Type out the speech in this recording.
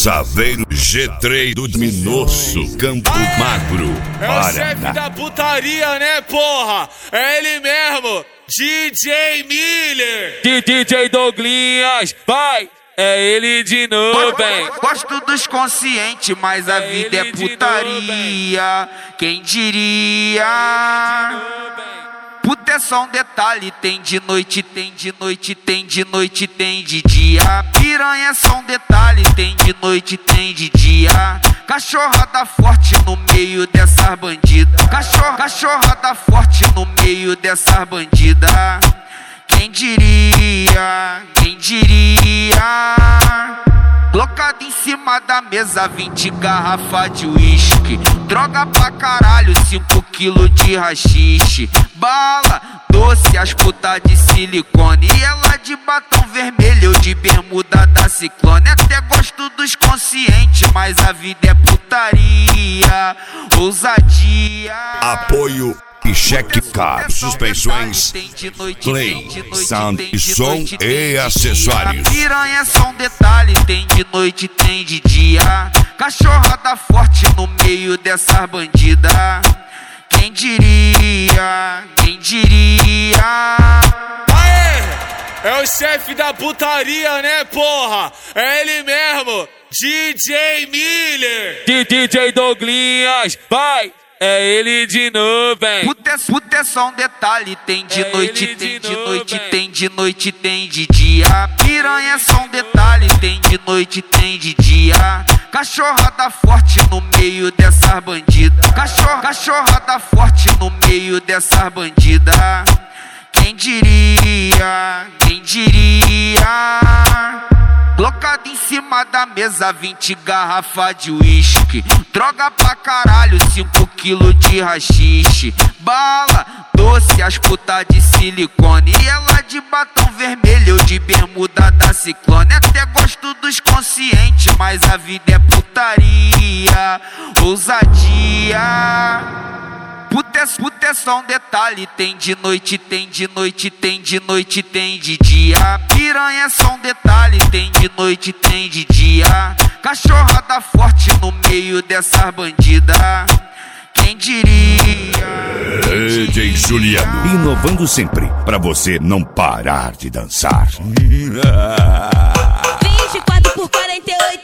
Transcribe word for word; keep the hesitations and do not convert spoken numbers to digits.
Saveiro G três do Minosso, Campo Magro, É o chefe da putaria, né, porra? É ele mesmo, D J Miller. D J Douglinhas, vai! É ele de novo, hein? Gosto dos conscientes, mas a É vida é ele de putaria. Quem diria? Puta é só um detalhe, tem de noite, tem de noite, tem de noite, tem de dia. Piranha é só um detalhe, tem de noite, tem de dia. Cachorrada forte no meio dessas bandidas. Cachorra, cachorrada forte no meio dessas bandidas. Quem diria? Quem diria? Colocado em cima da mesa, vinte garrafa de uísque. Droga pra caralho, cinco quilos de rachixe. Bala, doce, as putas de silicone. E ela de batom vermelho, eu de bermuda da Ciclone. Até gosto dos conscientes, mas a vida é putaria. Ousadia. Apoio e cheque car, suspensões, play, sound e som e acessórios. Piranha é só um detalhe, tem de noite, tem de dia. Cachorrada forte no meio dessas bandidas. Quem diria? Quem diria? Aê! É o chefe da putaria, né, porra? É ele mesmo, D J Miller. D J Douglinhas, vai! É ele de novo, hein? Puta é, puta é só um detalhe, tem de É noite, ele tem de de novo, noite, hein? tem de noite, tem de dia. Piranha é só um detalhe, tem de noite, tem de dia. Cachorrada forte no meio dessas bandidas. Cachorra, cachorrada forte no meio dessas bandidas. Quem diria? Quem diria? Colocado em cima da mesa, vinte garrafa de uísque. Droga pra caralho, cinco quilos de rachixe. Bala, doce, as putas de silicone. E ela de batom vermelho, eu de bermuda da Ciclone. Até gosto dos conscientes, mas a vida é putaria. Ousadia. Puta é, puta é só um detalhe, tem de noite, tem de noite, tem de noite, tem de dia. Piranha é só um detalhe, tem de noite, tem de dia. Cachorrada forte no meio dessas bandidas. Quem diria? D J Juliano, inovando sempre, pra você não parar de dançar. vinte e quatro por quarenta e oito